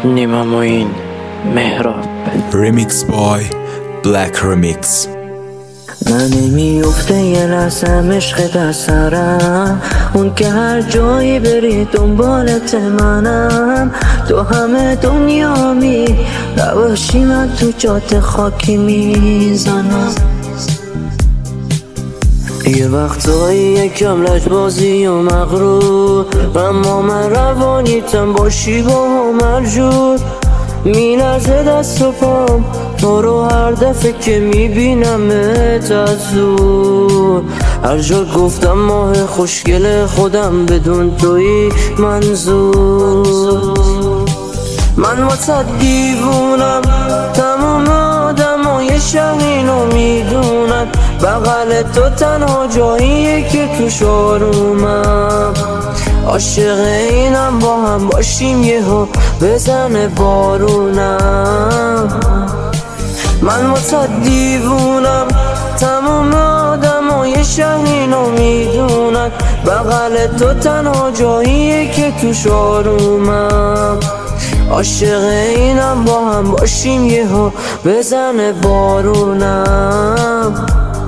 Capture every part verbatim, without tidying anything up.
نیما موین مهراب ریمیکس بای بلک ریمیکس. من نمیفته یه لحظم عشق در سرم، اون که هر جایی بری دنبالت منم. تو همه دنیا می نباشی من تو جاده خاکی میزنم. یه وقتایی یکم لجبازی و مغرور، اما من روانیتم باشی با هم مرجور. میلرزه دست و پام تو رو هر دفعه که میبینمت از دور. هر جا گفتم ماه خوشگل خودم بدون توی منظور. من واسه دیوونم، تمام آدمای شهر اینو میدونن. بغل تو تنها جاییه که توش آرومم. عاشق اینم با هم باشیم یهو بزنه بارونم. من واسه دیوونم، تمام آدمای شهر اینو میدونن. بغل تو تنها جاییه که توش آرومم. عاشق اینم با هم باشیم یهو بزنه بارونم.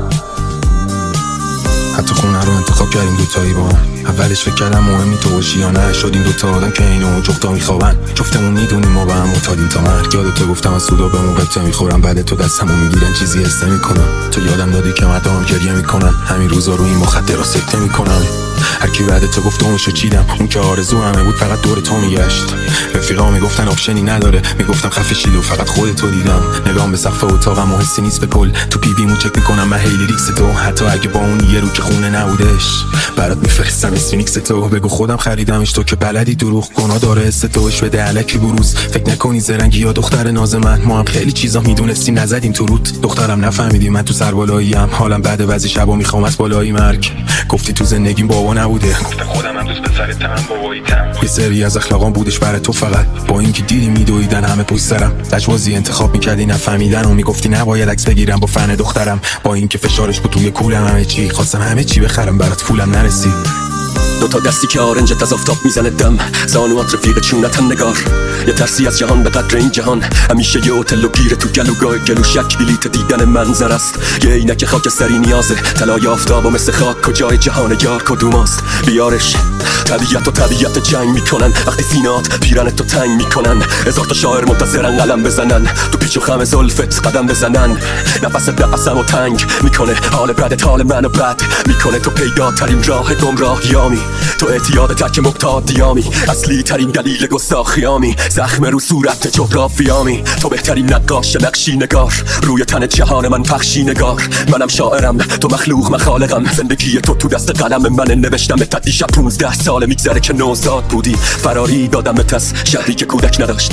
حتی خونه رو انتخاب کردیم دوتایی با هم. اولش فکر کردم مهمی تو باشی یا نه. شدیم دوتا آدم که اینو جفتا میخوابن. جفتمون میدونیم ما به هم معتادیم تا مرگ. یادتو گفتم از سودا به موقع میخورم. بعد تو دستمو میگیرن چیزی حس نمیکنم. تو یادم دادی که مردم گریه میکنن. همین روزا رو این مخدرها سکته میکنم. هر کی بعد تو گفت اونشو چیدم. اون که آرزو همه بود فقط دور تو میگشت. رفیقا میگفتن آپشنی نداره. میگفتم خفه شید و فقط خودتو دیدم. نگام به سقف اتاقم و حسی نیست به کل. تو پی ویمو چک میکنم من هی لیریکس تو. حتی اگه با اون یه رو که خونه نبودش برات میفرستم اسینیکس تو. بگو خودم خریدمش تو که بلدی دروغ گناه داره حس توش بده الکی بروز. فکر نکنی زرنگی یا دختر ناز من. ما هم خیلی چیزا میدونستیم نزدیم تو رود. دخترم نفهمیدی من تو سربالاییم. حالم بعد بعضی شبا میخوام از بالای مرگ. گفتی تو زندگیم بابا نبوده. گفتم خودم هم دوست پسرتم باباییتم. یه سری از اخلاقام بودش برای تو فقط. با اینکه دیدی میدویدن همه پشت سرم. لجبازی انتخاب میکردی نفهمیدن و میگفتی نباید عکس بگیرم با فن دخترم. با اینکه فشارش بود توی کولم همه چی. خواستم همه چی بخرم برات پولم نرسید. دو تا دستی که آرنجت از آفتاب میزنه دم. زانوات رفیق چونتن نگار. یه ترسی از جهان به قدر این جهان. همیشه یه هتل و گیره تو گلوگاه گلو شک بلیت دیدن منظر است. یه عینک خاکستری نیازه. طلای آفتاب و مثل خاک کجای جهان یار کدوماست. بیارش طبیعت و طبیعت جنگ میکنن. وقتی سینات پیرن تو تنگ میکنن. هزار تا شاعر منتظرن قلم بزنن. تو پیچ و خم زلفت قدم بزنن. نفس نفسمو تنگ میکنه. حال بدت حال منو بد میکنه. تو پیداترین راه گمراهیامی. تو اعتیاد تک مقتادیامی. اصلی ترین دلیل گستاخیامی. زخم رو صورت جغرافیامی. تو بهترین نقاش نقشی نگار. روی تن جهان من پخشی نگار. منم شاعرم تو مخلوق مخالقم. زندگی تو تو دست قلم من نوشتم. تدی شب پونزده سال میگذره که نوزاد بودی. فراری دادمت از شهری که کودک نداشت.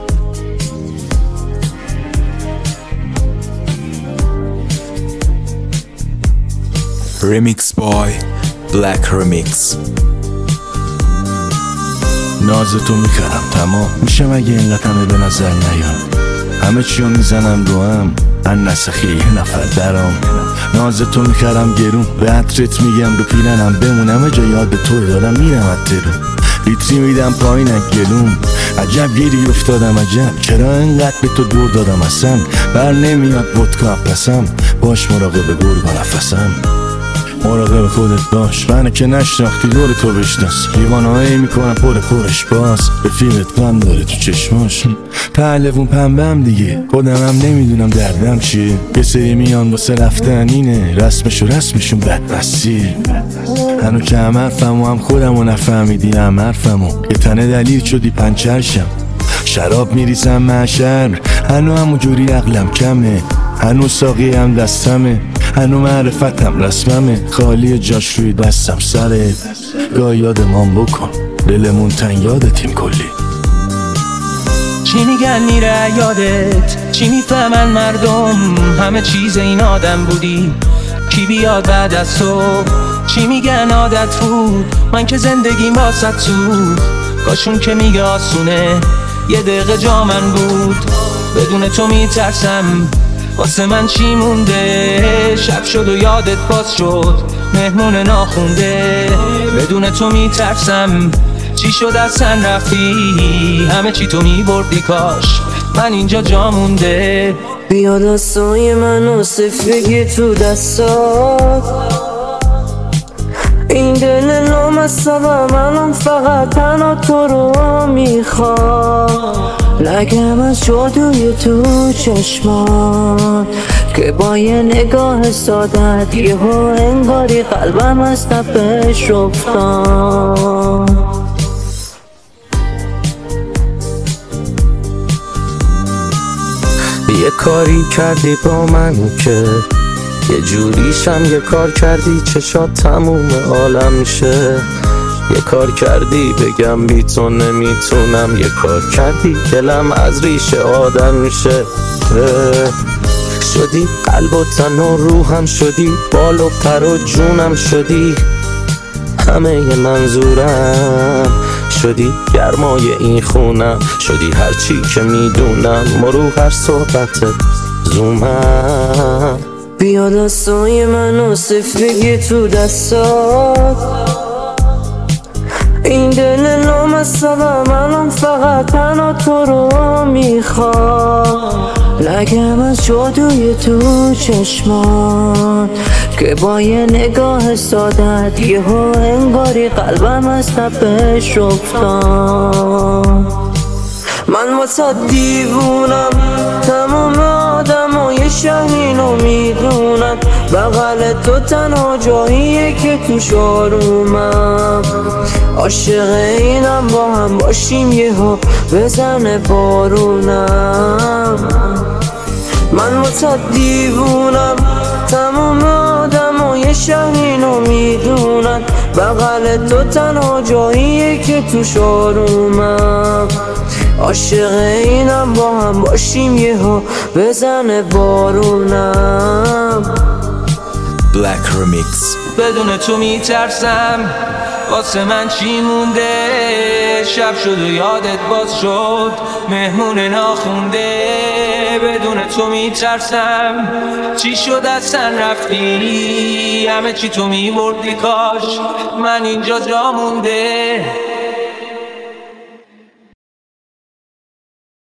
ریمیکس بای بلک ریمیکس. نازتو میکردم تمام میشم اگه اینقدر همه به نظر نیان. همه چیو میزنم رو هم ان نسخی یه نفر درام. نازتو میکردم گرون به عطرت میگم رو پیرنم بمونم. جا یاد توی دارم میرم اترون. لیتری میدم پایین گلوم. عجب گیری افتادم عجب. چرا اینقدر به تو دور دادم اصلا. بر نمیاد ودکا پسم. باش مراقب گرگ و نفسم. مراقب خودت باش. منو که نشناختی دور تو بشناس. لیوانهایی میکنم پر پرش باز. رفیقت غم داره تو چشماش. پهلوون پنبم دیگه. خودم هم نمیدونم دردم چیه. یه سری میان واسه رفتن اینه. رسمشو رسمشون بدبستی. هنو که هم حرفم و هم خودم و نفهمیدی هم حرفم و یه تنه دلیل شدی پنچرشم. شراب میریزم محشر. هنو همون جوری عقلم کمه. هنو ساقی هم دستمه. هنو معرفتم رسممه. خالی جاش روی دستم سره. گاه یادمان بکن دلمون تنگ یادتیم کلی. چی میگن میره یادت. چی میفهمن مردم. همه چیز این آدم بودی. کی بیاد بعد از تو. چی میگن عادت بود. من که زندگیم واسط سود. کاشون که میگه آسونه. یه دقیقه جا من بود. بدون تو میترسم. واسه من چی مونده. شب شد و یادت باز شد. مهمون ناخونده. بدون تو میترسم. چی شد از سن رفتی؟ همه چی تو میبردی کاش من اینجا جا مونده. بیا دستای منو صف بگی تو دستات، این دل نامستم الان فقط تنها تو رو میخواد. لگم از جادوی تو چشمان که با یه نگاه سادت یهو انگاری قلبم از تپش افتاد. یه کاری کردی با من که یه جوریشم یه کار کردی چشات تموم عالم میشه. یه کار کردی بگم بی تو نمیتونم، یه کار کردی دلم از ریشه آدم میشه. شدی قلب و تن و روحم، شدی بال و پر و جونم، شدی همه ی منظورم، شدی گرمای این خونم، شدی هرچی که میدونم مرو هر صحبتت زومم. بیا دستای منو صف بگی تو دستات، این دل نامستم الان فقط تنها تو رو میخواد. لگم از جادوی تو چشمان که با یه نگاه سادت یهو انگاری قلبم از تپش افتاد. من واسه دیوونم، تمام آدمای شهر اینو میدونن، بغل تو تنها جاییه که توش آرومم. عاشق اینم با هم باشیم یهو بزنه بارونم. من واسه دیوونم، تمام آدمای شهر اینو میدونن، بغل تو تنها جاییه که توش آرومم. عاشق اینم با هم باشیم یهو بزنه بارونم. Black Remix. بدون تو میترسم واسه من چی مونده، شب شد و یادت باز شد مهمون ناخونده. بدون تو میترسم چی شد از سن رفتی، همه چی تو میبردی کاش من اینجا جا مونده.